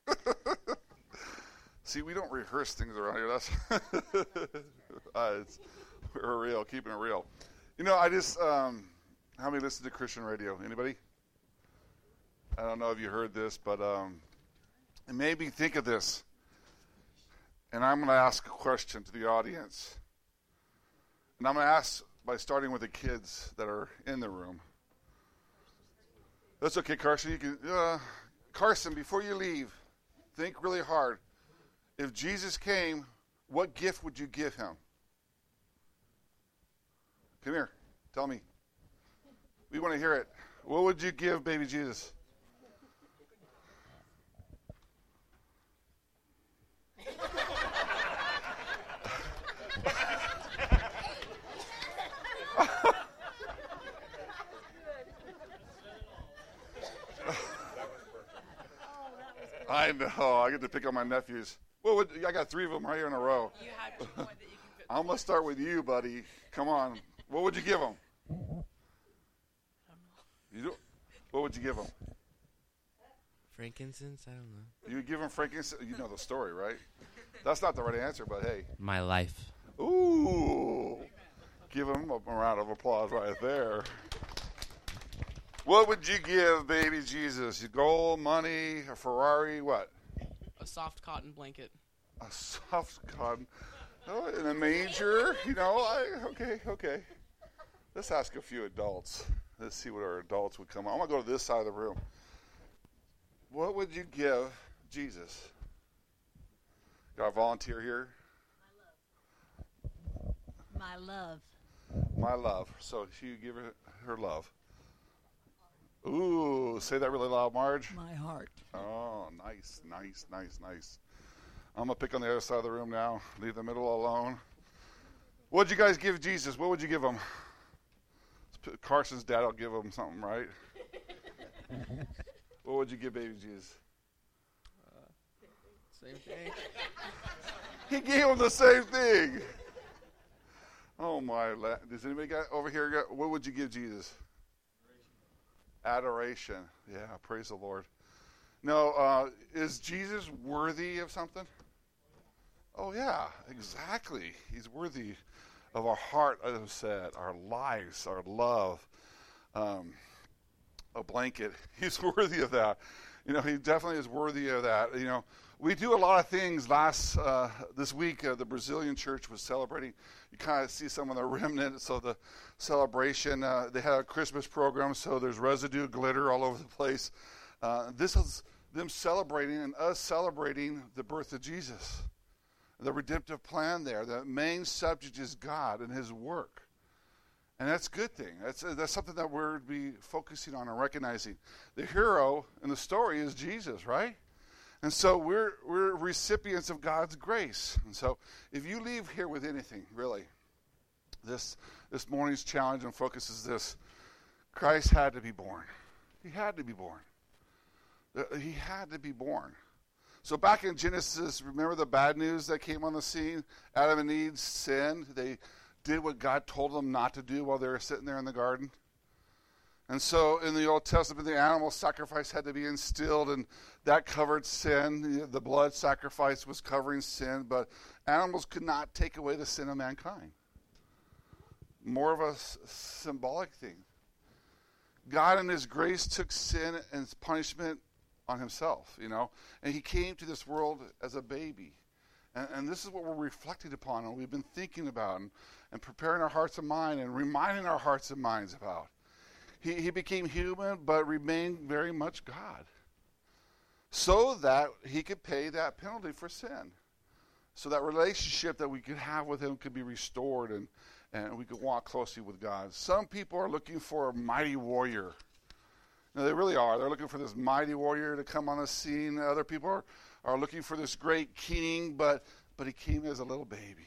See, we don't rehearse things around here. We're real, keeping it real. I just, how many listen to Christian radio? Anybody? I don't know if you heard this, but it made me think of this. And I'm going to ask a question to the audience. And I'm going to ask by starting with the kids that are in the room. That's okay, Carson. You can, Carson, before you leave, think really hard. If Jesus came, what gift would you give him? Come here. Tell me. We want to hear it. What would you give baby Jesus? I know. I get to pick on my nephews. I got 3 of them right here in a row. You have 2 more that you can fit. I'm going to start with you, buddy. Come on. What would you give them? What would you give them? Frankincense? I don't know. You would give them frankincense? You know the story, right? That's not the right answer, but hey. My life. Ooh. Give them a round of applause right there. What would you give baby Jesus? Gold, money, a Ferrari, what? A soft cotton blanket. A soft cotton. Oh, in a manger? Okay. Let's ask a few adults. Let's see what our adults would come on. I'm going to go to this side of the room. What would you give Jesus? Got a volunteer here? My love. My love. So you give her love. Ooh, say that really loud, Marge. My heart. Oh, nice. I'm going to pick on the other side of the room now. Leave the middle alone. What'd you guys give Jesus? What would you give him? Carson's dad will give him something, right? What would you give baby Jesus? Same thing. He gave him the same thing. Oh, my. Does anybody got over here? What would you give Jesus? Adoration. Yeah, praise the Lord. No, is Jesus worthy of something? Oh, yeah, exactly. He's worthy of our heart, as I said, our lives, our love, a blanket. He's worthy of that. He definitely is worthy of that. We do a lot of things. This week, the Brazilian church was celebrating. You kind of see some of the remnants of the celebration. They had a Christmas program, so there's residue glitter all over the place. This is them celebrating and us celebrating the birth of Jesus, the redemptive plan there. The main subject is God and his work. And that's a good thing. That's something that we're to be focusing on and recognizing. The hero in the story is Jesus, right? And so we're recipients of God's grace. And so if you leave here with anything, really, this morning's challenge and focus is this. Christ had to be born. He had to be born. He had to be born. So back in Genesis, remember the bad news that came on the scene? Adam and Eve sinned. They did what God told them not to do while they were sitting there in the garden. And so in the Old Testament, the animal sacrifice had to be instilled, and that covered sin. The blood sacrifice was covering sin, but animals could not take away the sin of mankind. More of a symbolic thing. God in his grace took sin and punishment on himself, and he came to this world as a baby. And this is what we're reflecting upon, and we've been thinking about, and preparing our hearts and minds, and reminding our hearts and minds about. He became human, but remained very much God, so that he could pay that penalty for sin, so that relationship that we could have with him could be restored, and we could walk closely with God. Some people are looking for a mighty warrior. No, they really are. They're looking for this mighty warrior to come on the scene. Other people are looking for this great king, but he came as a little baby.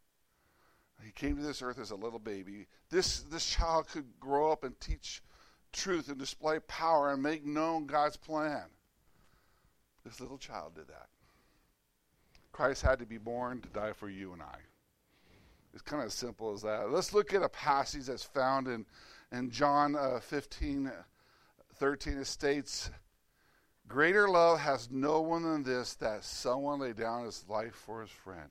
He came to this earth as a little baby. This child could grow up and teach truth and display power and make known God's plan. This little child did that. Christ had to be born to die for you and I. It's kind of as simple as that. Let's look at a passage that's found in John 15:13. It states, Greater love has no one than this, that someone lay down his life for his friend.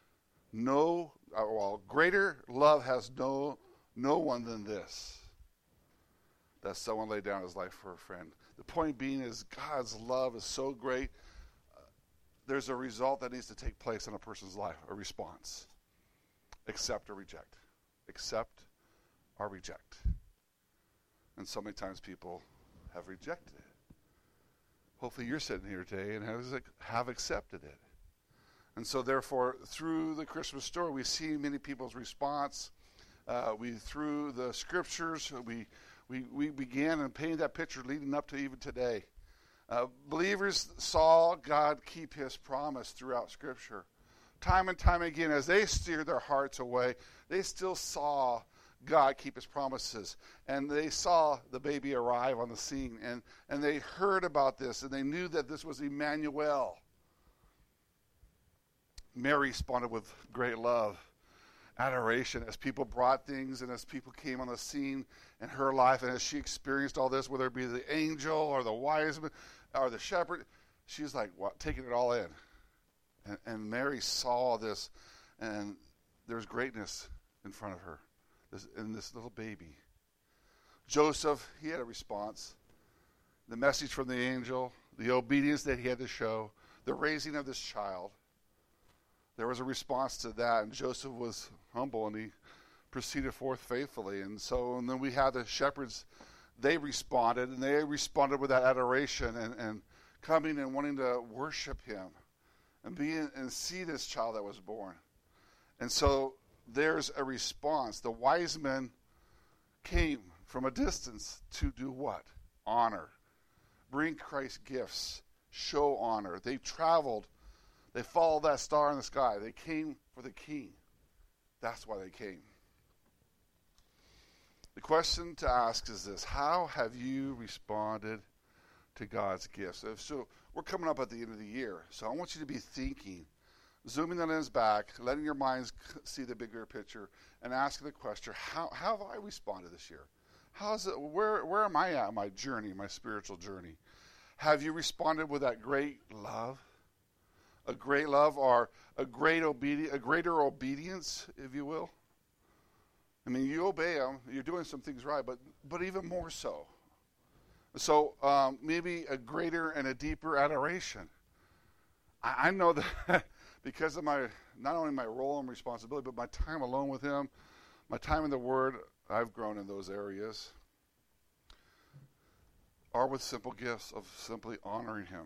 Greater love has no one than this, that someone lay down his life for a friend. The point being is God's love is so great, there's a result that needs to take place in a person's life, a response. Accept or reject. Accept or reject. And so many times people have rejected it. Hopefully you're sitting here today and have accepted it. And so therefore, through the Christmas story, we see many people's response. Through the scriptures, we began and painted that picture leading up to even today. Believers saw God keep his promise throughout Scripture. Time and time again, as they steered their hearts away, they still saw God keep his promises. And they saw the baby arrive on the scene. And they heard about this, and they knew that this was Emmanuel. Mary responded with great love, adoration, as people brought things and as people came on the scene in her life, and as she experienced all this, whether it be the angel or the wise men or the shepherd, she's like, what, taking it all in. And Mary saw this, and there's greatness in front of her, in this little baby. Joseph, he had a response. The message from the angel, the obedience that he had to show, the raising of this child. There was a response to that, and Joseph was humble, and he proceeded forth faithfully. And then we had the shepherds. They responded with that adoration and coming and wanting to worship him and see this child that was born. And so there's a response. The wise men came from a distance to do what? Honor. Bring Christ gifts. Show honor. They traveled. They followed that star in the sky. They came for the king. That's why they came. The question to ask is this: how have you responded to God's gifts? So we're coming up at the end of the year, so I want you to be thinking, zooming the lens back, letting your minds see the bigger picture, and asking the question, how have I responded this year? Where am I at in my journey, my spiritual journey? Have you responded with that great love? A great love, or a greater obedience, if you will? I mean, you obey them, you're doing some things right, but even more so. So maybe a greater and a deeper adoration. I know that because of not only my role and responsibility, but my time alone with him, my time in the Word, I've grown in those areas. Or with simple gifts of simply honoring him.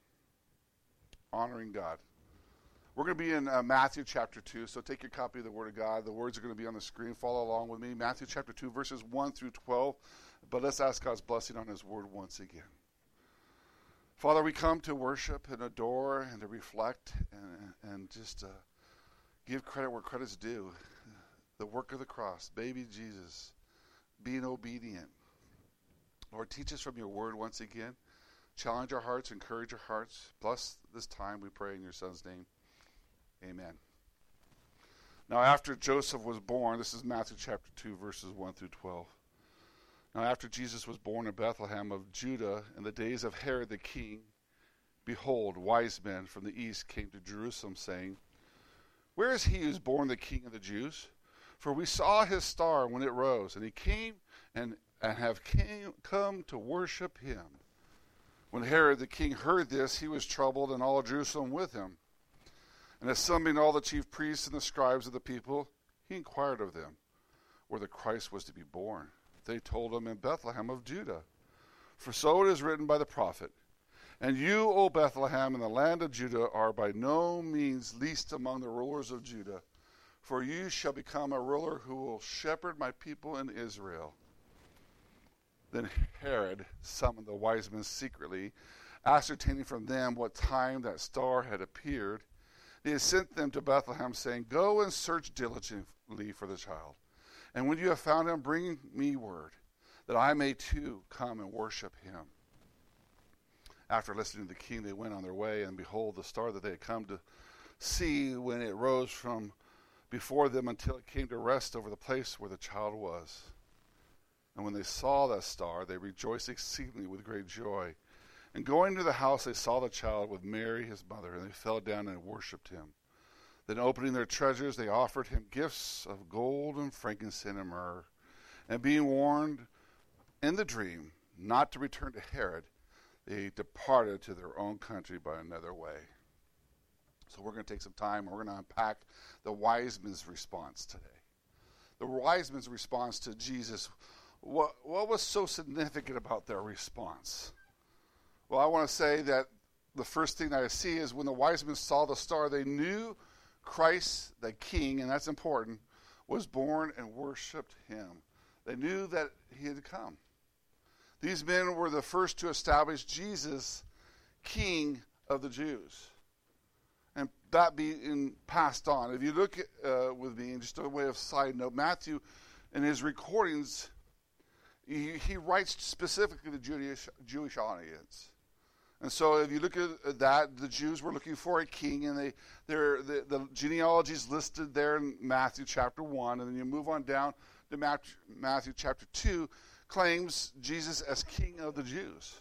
Honoring God. We're going to be in Matthew chapter 2, so take your copy of the Word of God. The words are going to be on the screen. Follow along with me. Matthew chapter 2, verses 1 through 12. But let's ask God's blessing on his Word once again. Father, we come to worship and adore and to reflect and just give credit where credit's due. The work of the cross, baby Jesus, being obedient. Lord, teach us from your Word once again. Challenge our hearts, encourage our hearts. Bless this time, we pray in your Son's name. Amen. Now, after Joseph was born, this is Matthew chapter 2, verses 1 through 12. Now, after Jesus was born in Bethlehem of Judah in the days of Herod the king, behold, wise men from the east came to Jerusalem, saying, where is he who is born the King of the Jews? For we saw his star when it rose, and he came and have come to worship him. When Herod the king heard this, he was troubled, and all Jerusalem with him. And assembling all the chief priests and the scribes of the people, he inquired of them where the Christ was to be born. They told him, in Bethlehem of Judah. For so it is written by the prophet, and you, O Bethlehem, in the land of Judah, are by no means least among the rulers of Judah. For you shall become a ruler who will shepherd my people in Israel. Then Herod summoned the wise men secretly, ascertaining from them what time that star had appeared. He had sent them to Bethlehem, saying, go and search diligently for the child. And when you have found him, bring me word, that I may too come and worship him. After listening to the king, they went on their way, and behold, the star that they had come to see when it rose from before them until it came to rest over the place where the child was. And when they saw that star, they rejoiced exceedingly with great joy. And going to the house, they saw the child with Mary, his mother, and they fell down and worshipped him. Then opening their treasures, they offered him gifts of gold and frankincense and myrrh. And being warned in the dream not to return to Herod, they departed to their own country by another way. So we're going to take some time, and we're going to unpack the wise men's response today. The wise men's response to Jesus. What was so significant about their response? Well, I want to say that the first thing that I see is when the wise men saw the star, they knew Christ, the King, and that's important, was born and worshipped him. They knew that he had come. These men were the first to establish Jesus, King of the Jews. And that being passed on. If you look at, with me, just a way of side note, Matthew, in his recordings, he writes specifically to the Jewish audience. And so if you look at that, the Jews were looking for a king, and the genealogy is listed there in Matthew chapter 1, and then you move on down to Matthew chapter 2, claims Jesus as King of the Jews.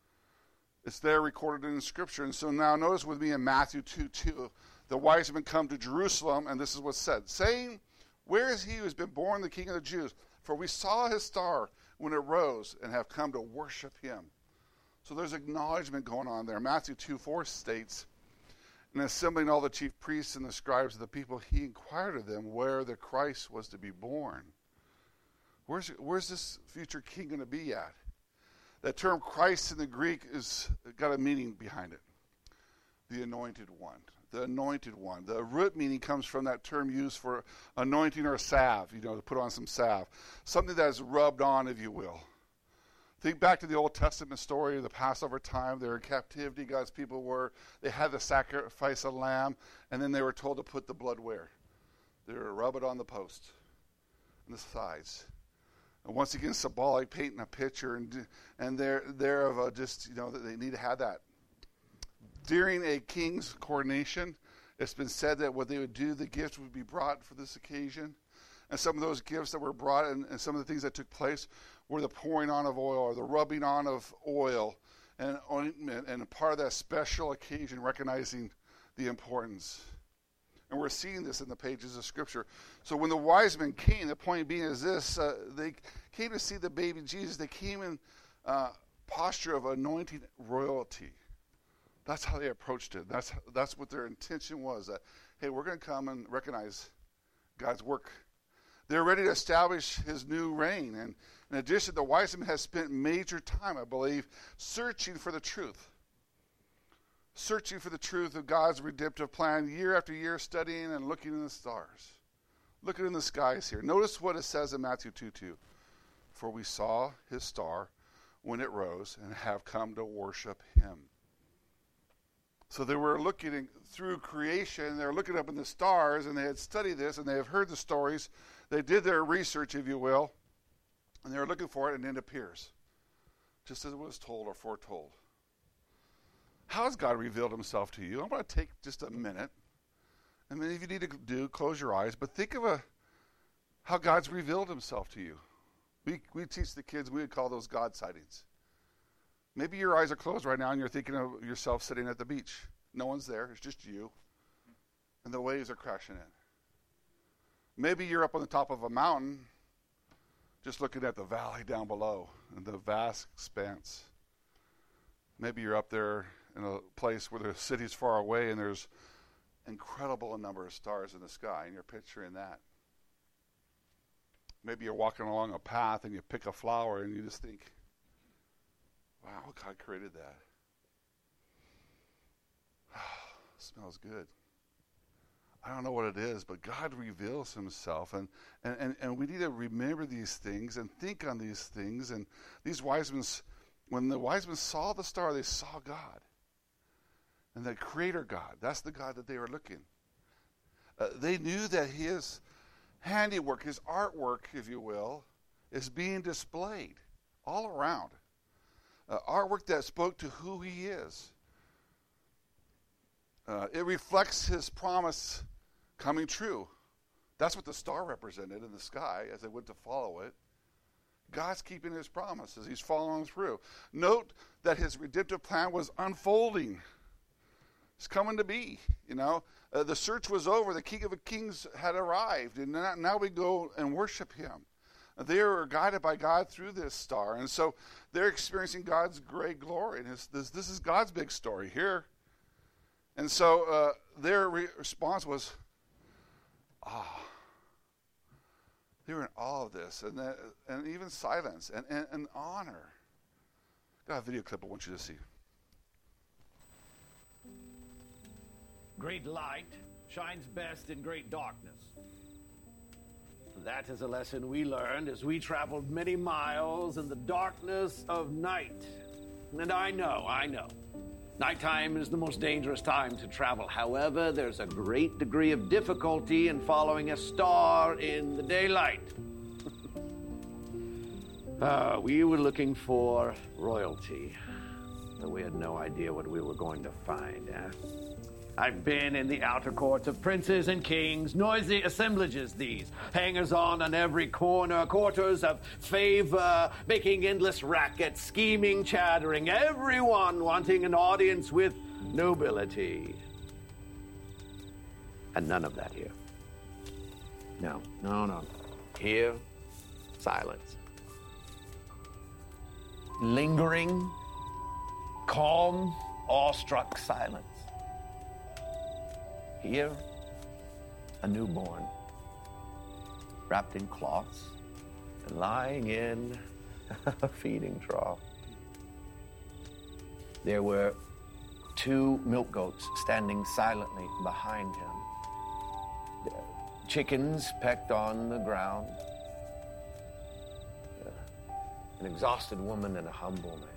It's there recorded in Scripture. And so now notice with me in Matthew 2:2, the wise men come to Jerusalem, and this is what's said, saying, "Where is he who has been born the King of the Jews? For we saw his star when it rose and have come to worship him." So there's acknowledgement going on there. Matthew 2:4 states, "And assembling all the chief priests and the scribes of the people, he inquired of them where the Christ was to be born." Where's this future king going to be at? That term Christ in the Greek is got a meaning behind it. The anointed one. The anointed one. The root meaning comes from that term used for anointing or salve, to put on some salve. Something that is rubbed on, if you will. Think back to the Old Testament story of the Passover time. They were in captivity, God's people were. They had to sacrifice a lamb, and then they were told to put the blood where? They were to rub it on the post, on the sides. And once again, symbolic, painting a picture, and they're of just, that they need to have that. During a king's coronation, it's been said that what they would do, the gifts would be brought for this occasion. And some of those gifts that were brought and some of the things that took place were the pouring on of oil or the rubbing on of oil and ointment, and part of that special occasion, recognizing the importance. And we're seeing this in the pages of Scripture. So when the wise men came, the point being is this, they came to see the baby Jesus. They came in posture of anointing royalty. That's how they approached it. That's what their intention was, that, hey, we're going to come and recognize God's work. They're ready to establish his new reign. And in addition, the wise men have spent major time, I believe, searching for the truth. Searching for the truth of God's redemptive plan, year after year, studying and looking in the stars. Looking in the skies here. Notice what it says in Matthew 2:2. "For we saw his star when it rose and have come to worship him." So they were looking through creation, they were looking up in the stars, and they had studied this, and they have heard the stories. They did their research, if you will, and they were looking for it, and it appears, just as it was told or foretold. How has God revealed himself to you? I'm going to take just a minute. And then if you need to close your eyes. But think of how God's revealed himself to you. We teach the kids, we would call those God sightings. Maybe your eyes are closed right now and you're thinking of yourself sitting at the beach. No one's there. It's just you. And the waves are crashing in. Maybe you're up on the top of a mountain just looking at the valley down below and the vast expanse. Maybe you're up there in a place where the city's far away and there's incredible number of stars in the sky, and you're picturing that. Maybe you're walking along a path and you pick a flower and you just think, wow, God created that. Smells good. I don't know what it is, but God reveals himself, and we need to remember these things and think on these things. And these wise men, when the wise men saw the star, they saw God. And the Creator God, that's the God that they were looking. They knew that his handiwork, his artwork, if you will, is being displayed all around. Artwork that spoke to who he is. It reflects his promise coming true. That's what the star represented in the sky as they went to follow it. God's keeping his promises. He's following through. Note that his redemptive plan was unfolding. It's coming to be, the search was over. The King of Kings had arrived, and now we go and worship him. They are guided by God through this star, and so they're experiencing God's great glory. And this is God's big story here. And so their response was, they were in awe of this, and even silence and honor. Got a video clip I want you to see. Great light shines best in great darkness. That is a lesson we learned as we traveled many miles in the darkness of night. And I know. Nighttime is the most dangerous time to travel. However, there's a great degree of difficulty in following a star in the daylight. We were looking for royalty, but we had no idea what we were going to find. I've been in the outer courts of princes and kings, noisy assemblages these, hangers-on every corner, quarters of favor, making endless racket, scheming, chattering, everyone wanting an audience with nobility. And none of that here. No. Here, silence. Lingering, calm, awestruck silence. Here, a newborn, wrapped in cloths and lying in a feeding trough. There were 2 milk goats standing silently behind him. Chickens pecked on the ground. An exhausted woman and a humble man.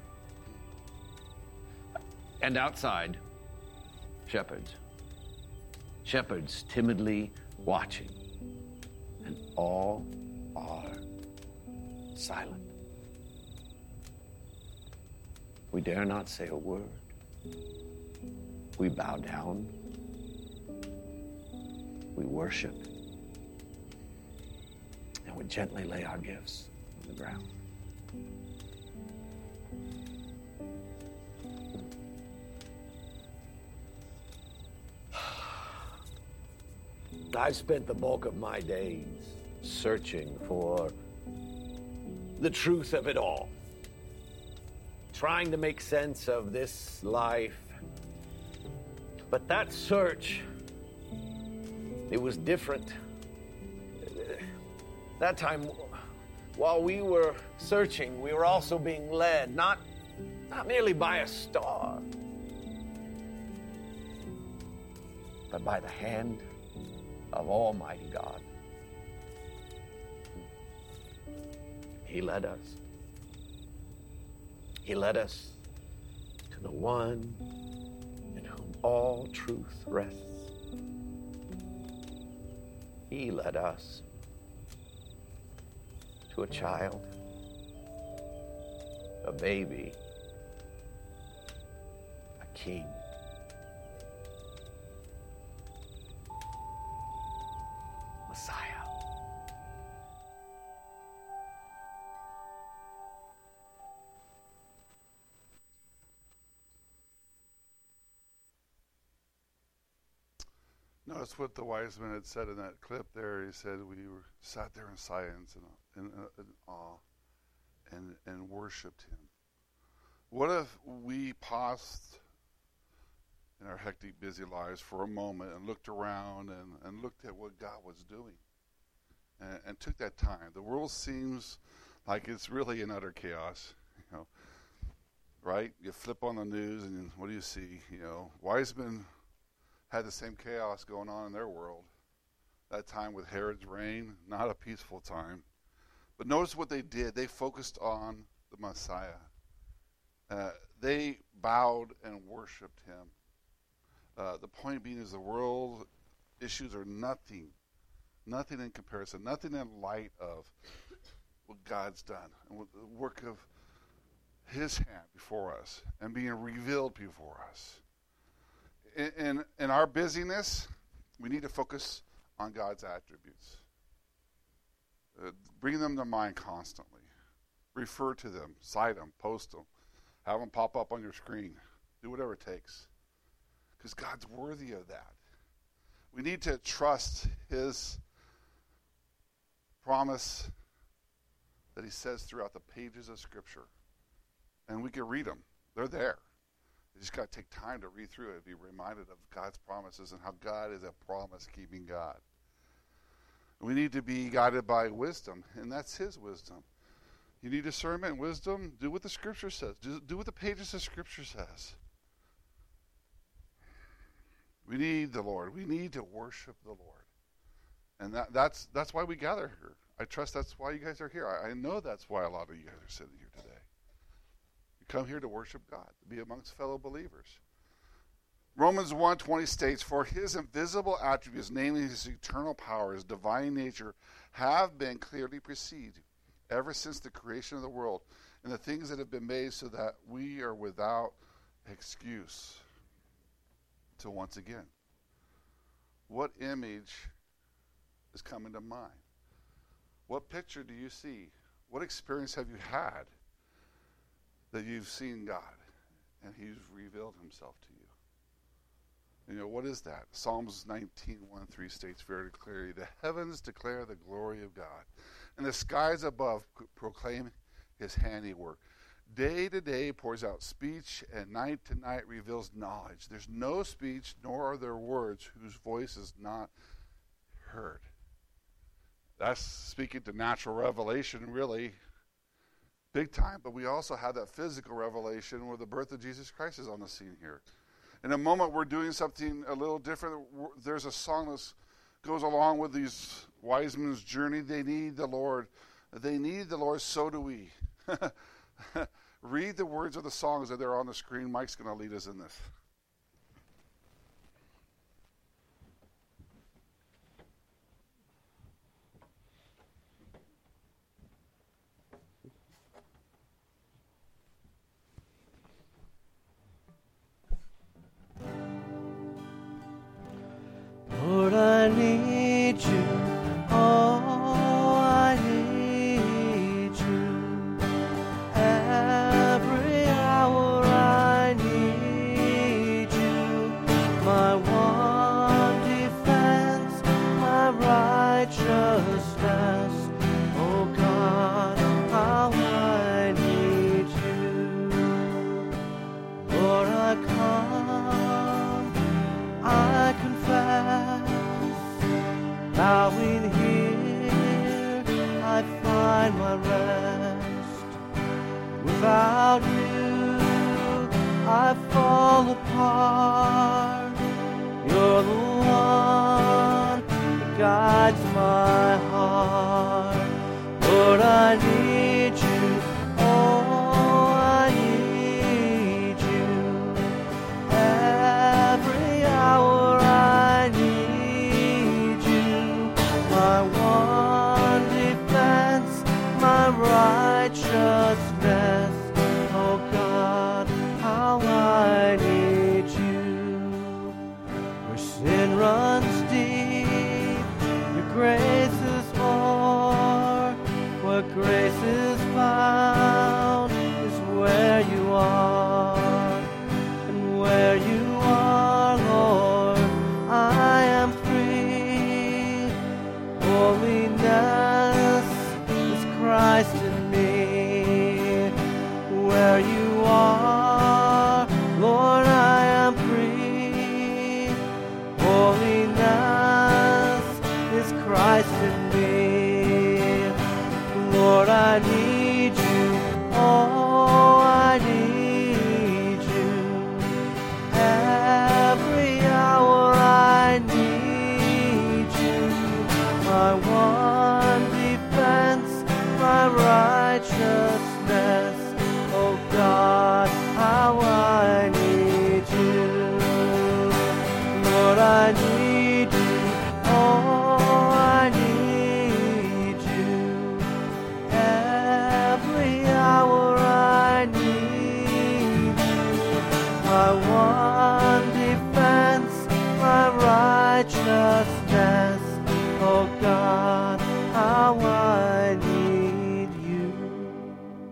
And outside, shepherds. Shepherds timidly watching, and all are silent. We dare not say a word. We bow down. We worship. And we gently lay our gifts on the ground. I've spent the bulk of my days searching for the truth of it all, trying to make sense of this life. But that search, it was different. That time, while we were searching, we were also being led, not merely by a star, but by the hand of Almighty God. He led us. He led us to the one in whom all truth rests. He led us to a child, a baby, a king. Messiah. Notice what the wise men had said in that clip there. He said we sat there in silence and in awe and worshipped him. What if we paused in our hectic, busy lives for a moment and looked around and looked at what God was doing and took that time? The world seems like it's really in utter chaos, right? You flip on the news and what do you see? Wise men had the same chaos going on in their world. That time with Herod's reign, not a peaceful time. But notice what they did. They focused on the Messiah. They bowed and worshipped him. The point being is the world issues are nothing in comparison, nothing in light of what God's done and what the work of his hand before us and being revealed before us. In our busyness, we need to focus on God's attributes. Bring them to mind constantly. Refer to them, cite them, post them, have them pop up on your screen. Do whatever it takes. Because God's worthy of that. We need to trust his promise that he says throughout the pages of Scripture. And we can read them. They're there. You just got to take time to read through it and be reminded of God's promises and how God is a promise-keeping God. We need to be guided by wisdom, and that's his wisdom. You need discernment and wisdom. Do what the Scripture says. Do what the pages of Scripture says. We need the Lord. We need to worship the Lord. And that's why we gather here. I trust that's why you guys are here. I know that's why a lot of you guys are sitting here today. You come here to worship God, to be amongst fellow believers. Romans 1:20 states, "For his invisible attributes, namely his eternal power, his divine nature, have been clearly perceived ever since the creation of the world, and the things that have been made, so that we are without excuse." So once again, what image is coming to mind? What picture do you see? What experience have you had that you've seen God and he's revealed himself to you? You know, what is that? Psalms 19:1-3 states very clearly, "The heavens declare the glory of God, and the skies above proclaim his handiwork. Day to day pours out speech, and night to night reveals knowledge. There's no speech, nor are there words whose voice is not heard." That's speaking to natural revelation, really, big time. But we also have that physical revelation where the birth of Jesus Christ is on the scene here. In a moment, we're doing something a little different. There's a song that goes along with these wise men's journey. They need the Lord. They need the Lord, so do we. Read the words of the songs that are on the screen. Mike's going to lead us in this. Lord, I need you. Oh, I need you. Every hour I need you. My one defense, my righteousness. Oh God, how I need you. Lord, I come, I confess. Bowing here, I find my rest. Without you, I fall apart. You're the one that guides my heart. Lord, I need you. Oh, I need you. Every hour I need you. My one defense, my righteousness. Oh God, how I need you. Where sin runs deep, your grace is more. Where grace is found is where you are. And where you are, Lord, I am free. Holiness is Christ in me. Where you are, Lord, I am free. Holiness is Christ in me. Lord, I need you. Oh, I need you. Every hour I need you. My one defense, my righteousness. Oh God, how I need you. Lord, I need you. Oh, I need you. Every hour I need you. My one defense, my righteousness. Oh God, how I need you.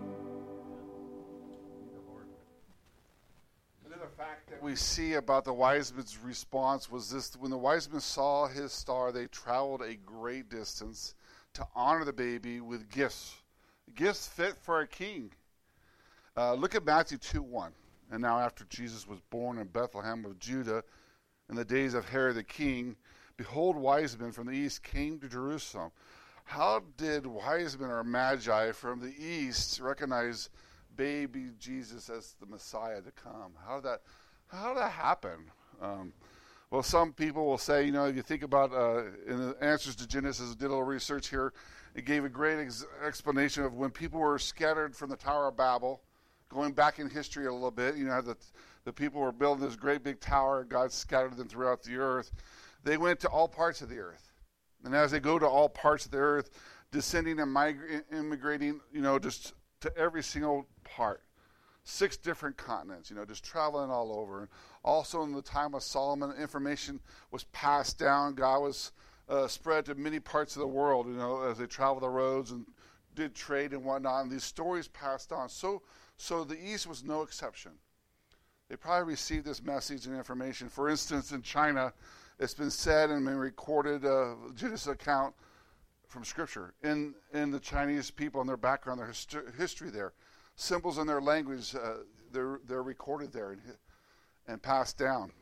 we see about the wise men's response was this: when the wise men saw his star, they traveled a great distance to honor the baby with gifts fit for a king. Look at Matthew 2:1. And now after Jesus was born in Bethlehem of Judah in the days of Herod the king, behold, wise men from the east came to Jerusalem. How did wise men or magi from the east recognize baby Jesus as the Messiah to come? How did that happen? Well, some people will say, if you think about in the answers to Genesis, did a little research here, it gave a great explanation of when people were scattered from the Tower of Babel, going back in history a little bit. The people were building this great big tower, God scattered them throughout the earth. They went to all parts of the earth. And as they go to all parts of the earth, descending and immigrating, just to every single part. 6 different continents, just traveling all over. And also in the time of Solomon, information was passed down. God was spread to many parts of the world, as they traveled the roads and did trade and whatnot. And these stories passed on. So the East was no exception. They probably received this message and information. For instance, in China, it's been said and been recorded, Genesis account from Scripture, in the Chinese people and their background, their history there. Symbols in their language, they're recorded there and passed down.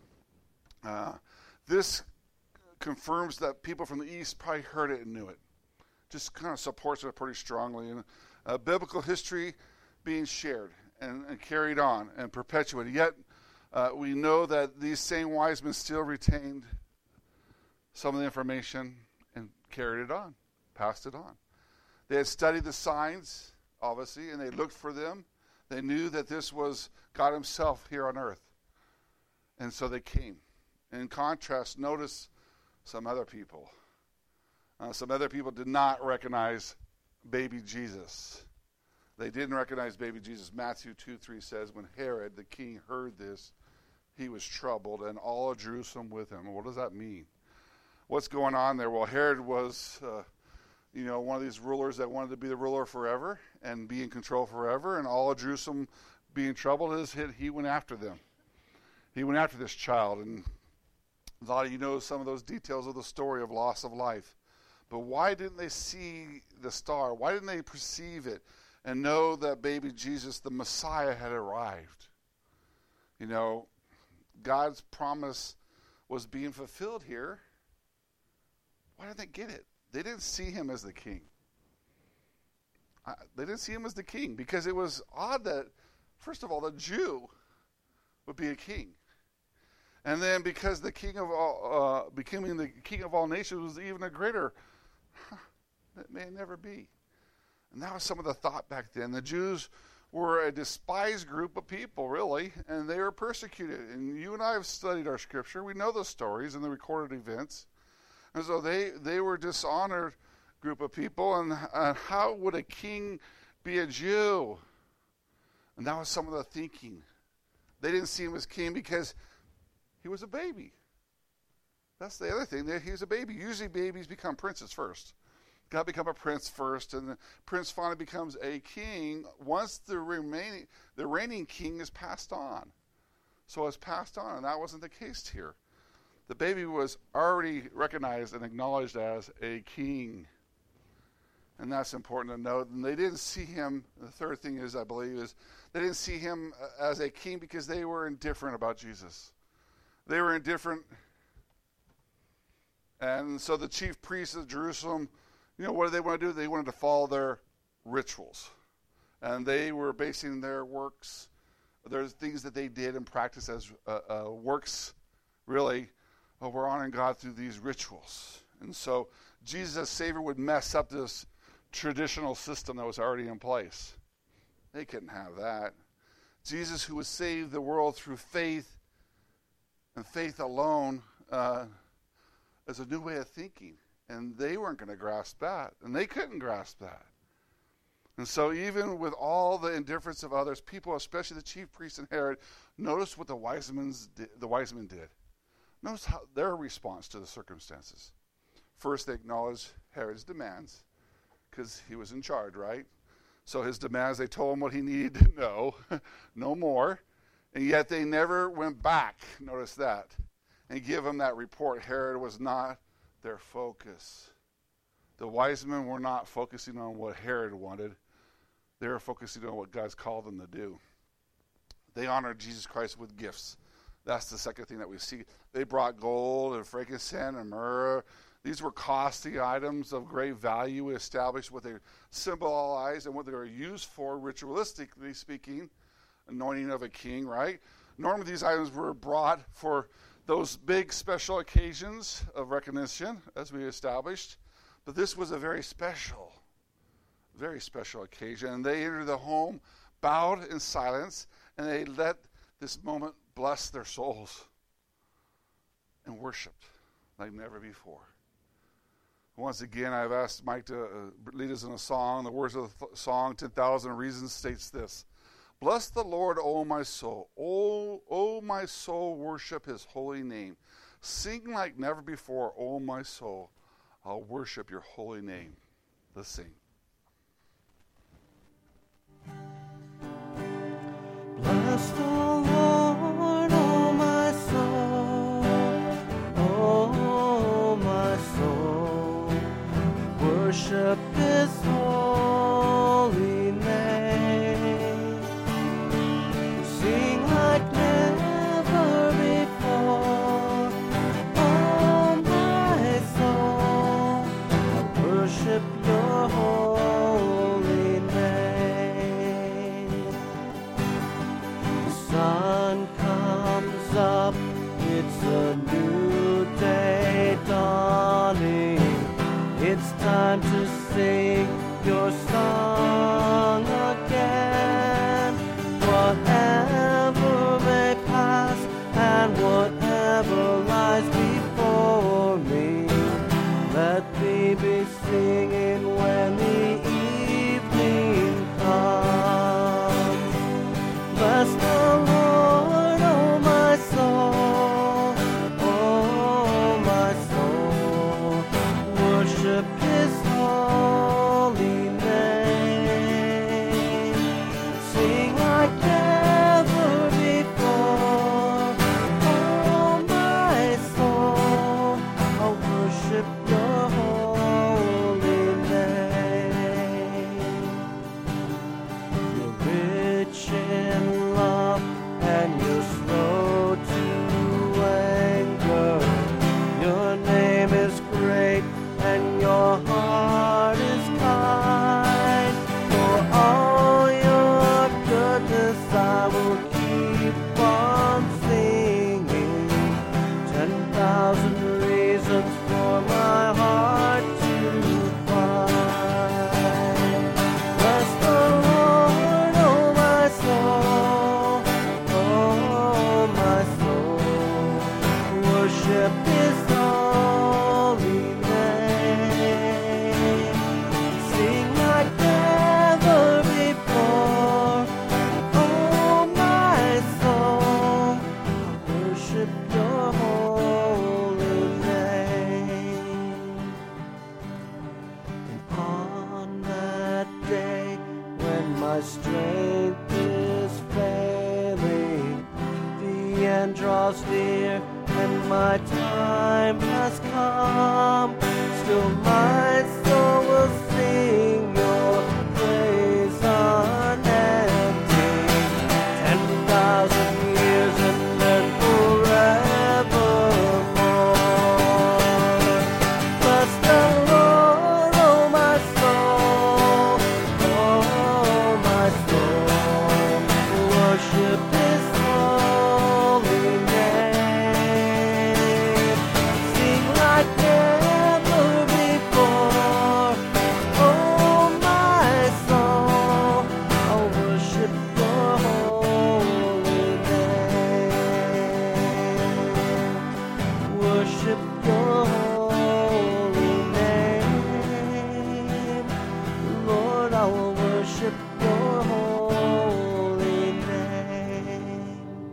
This confirms that people from the East probably heard it and knew it. Just kind of supports it pretty strongly. And biblical history being shared and carried on and perpetuated. Yet we know that these same wise men still retained some of the information and carried it on, passed it on. They had studied the signs, obviously, and they looked for them. They knew that this was God himself here on earth. And so they came. In contrast, notice some other people. Some other people did not recognize baby Jesus. They didn't recognize baby Jesus. Matthew 2:3 says, when Herod the king heard this, he was troubled, and all of Jerusalem with him. What does that mean? What's going on there? Well, Herod was one of these rulers that wanted to be the ruler forever and be in control forever, and all of Jerusalem being troubled, he went after them. He went after this child, and a lot of you know some of those details of the story of loss of life. But why didn't they see the star? Why didn't they perceive it and know that baby Jesus, the Messiah, had arrived? God's promise was being fulfilled here. Why didn't they get it? They didn't see him as the king. They didn't see him as the king because it was odd that, first of all, the Jew would be a king. And then because the king of all, becoming the king of all nations was even a greater, that may never be. And that was some of the thought back then. The Jews were a despised group of people, really, and they were persecuted. And you and I have studied our scripture. We know the stories and the recorded events. And so they were a dishonored group of people. And how would a king be a Jew? And that was some of the thinking. They didn't see him as king because he was a baby. That's the other thing. He was a baby. Usually babies become princes first. Got to become a prince first, and the prince finally becomes a king once the reigning king is passed on. So it's passed on, and that wasn't the case here. The baby was already recognized and acknowledged as a king. And that's important to note. And they didn't see him, the third thing is, I believe, is they didn't see him as a king because they were indifferent about Jesus. They were indifferent. And so the chief priests of Jerusalem, what did they want to do? They wanted to follow their rituals. And they were basing their works, there's things that they did and practiced as works, really, we're honoring God through these rituals. And so Jesus as Savior would mess up this traditional system that was already in place. They couldn't have that. Jesus, who would save the world through faith and faith alone, is a new way of thinking. And they weren't going to grasp that. And they couldn't grasp that. And so even with all the indifference of others, people, especially the chief priests and Herod, notice what the wise men did. Notice how their response to the circumstances. First, they acknowledged Herod's demands because he was in charge, right? So his demands, they told him what he needed to know, no more. And yet they never went back, notice that, and give him that report. Herod was not their focus. The wise men were not focusing on what Herod wanted. They were focusing on what God's called them to do. They honored Jesus Christ with gifts. That's the second thing that we see. They brought gold and frankincense and myrrh. These were costly items of great value, established what they symbolized and what they were used for, ritualistically speaking, anointing of a king, right? Normally these items were brought for those big special occasions of recognition, as we established. But this was a very special occasion. And they entered the home, bowed in silence, and they let this moment bless their souls and worshiped like never before. Once again, I've asked Mike to lead us in a song. The words of the song, 10,000 Reasons, states this. Bless the Lord, O my soul. O my soul, worship his holy name. Sing like never before, O my soul. I'll worship your holy name. Let's sing. Bless the Lord, oh my soul, oh my soul, worship his holy name, sing like never before, oh my soul, worship your holy name. The sun comes up, it's a new day dawning. It's time to sing your song again. Whatever may pass and whatever lies before me, let me be singing when the evening comes. Bless the Lord, oh my soul, oh my soul, worship his holy name. Sing like never before, oh my soul, I'll worship your holy name. You're rich in love and you're slow to anger. Your name is great and your heart is kind. For all your goodness I will keep on singing. 10,000 reasons for my heart to find. Bless the Lord, oh my soul, oh my soul, worship his holy name. Sing like never before, oh my soul, worship your holy name. And on that day when my strength is failing, the end draws near and my time has come. Still my soul will sing your praise unending. 10,000 years and then forevermore. Bless the Lord, oh my soul, oh my soul, worship his holy name. Sing like never before, oh my soul, I'll worship your holy name. Worship your holy name. Lord, I will worship your holy name.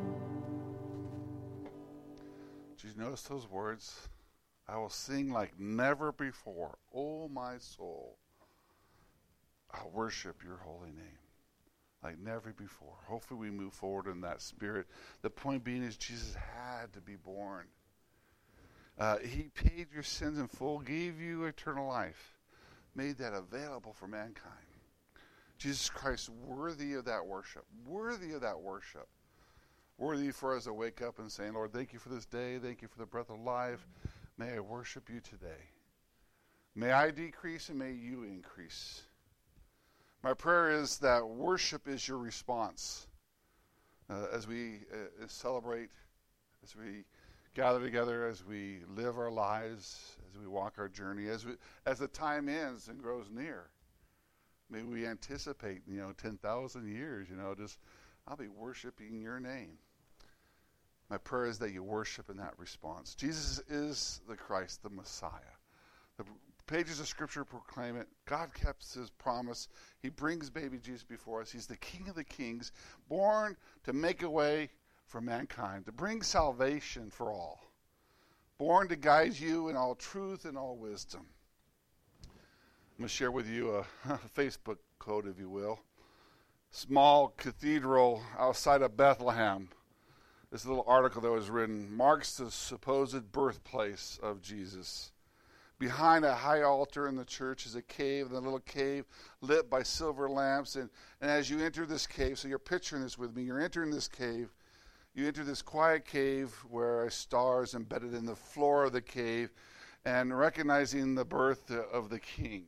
Did you notice those words? I will sing like never before. Oh, my soul, I'll worship your holy name. like never before. Hopefully we move forward in that spirit. The point being is Jesus had to be born. He paid your sins in full, gave you eternal life, made that available for mankind. Jesus Christ, worthy of that worship, worthy of that worship. Worthy for us to wake up and say, Lord, thank you for this day. Thank you for the breath of life. May I worship you today. May I decrease and may you increase. My prayer is that worship is your response as we celebrate, as we gather together, as we live our lives, as we walk our journey, as the time ends and grows near. May we anticipate, 10,000 years, I'll be worshiping your name. My prayer is that you worship in that response. Jesus is the Christ, the Messiah. The pages of Scripture proclaim it. God kept his promise. He brings baby Jesus before us. He's the King of the Kings, born to make a way for mankind, to bring salvation for all, born to guide you in all truth and all wisdom. I'm going to share with you a Facebook quote, if you will. Small cathedral outside of Bethlehem. This little article that was written marks the supposed birthplace of Jesus. Behind a high altar in the church is a cave, the little cave lit by silver lamps. And as you enter this cave, so you're picturing this with me, you're entering this cave. You enter this quiet cave where a star is embedded in the floor of the cave and recognizing the birth of the King.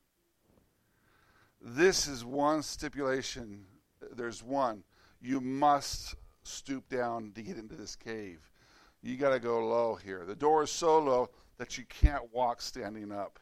This is one stipulation. There's one. You must stoop down to get into this cave. You got to go low here. The door is so low that you can't walk standing up.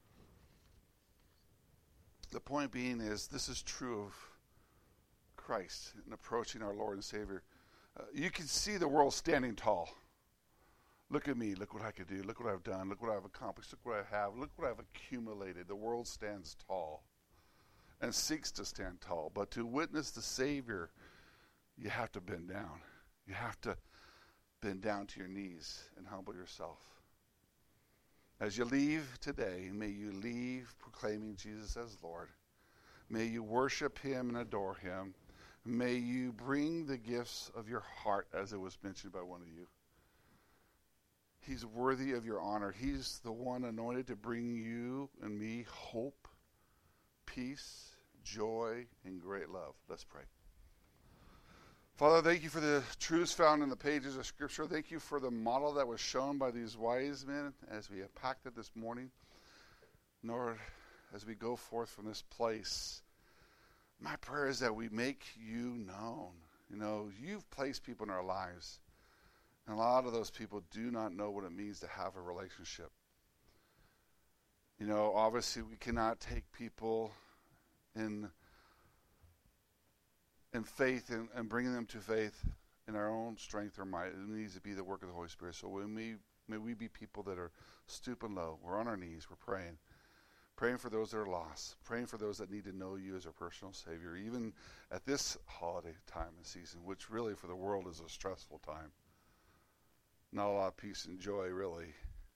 The point being is this is true of Christ in approaching our Lord and Savior. You can see the world standing tall. Look at me. Look what I could do. Look what I've done. Look what I've accomplished. Look what I have. Look what I've accumulated. The world stands tall and seeks to stand tall. But to witness the Savior, you have to bend down. You have to bend down to your knees and humble yourself. As you leave today, may you leave proclaiming Jesus as Lord. May you worship him and adore him. May you bring the gifts of your heart, as it was mentioned by one of you. He's worthy of your honor. He's the one anointed to bring you and me hope, peace, joy, and great love. Let's pray. Father, thank you for the truths found in the pages of Scripture. Thank you for the model that was shown by these wise men as we unpacked it this morning. Lord, as we go forth from this place, my prayer is that we make you known. You've placed people in our lives, and a lot of those people do not know what it means to have a relationship. Obviously we cannot take people in faith and bringing them to faith in our own strength or might. It needs to be the work of the Holy Spirit. So may we be people that are stooping low. We're on our knees. We're praying for those that are lost, praying for those that need to know you as a personal Savior, even at this holiday time and season, which really for the world is a stressful time. Not a lot of peace and joy, really.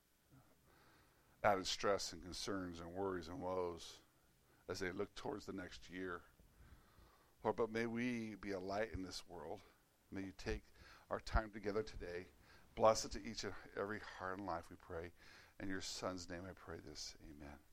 Added stress and concerns and worries and woes as they look towards the next year. Lord, but may we be a light in this world. May you take our time together today. Bless it to each and every heart and life, we pray. In your Son's name I pray this. Amen.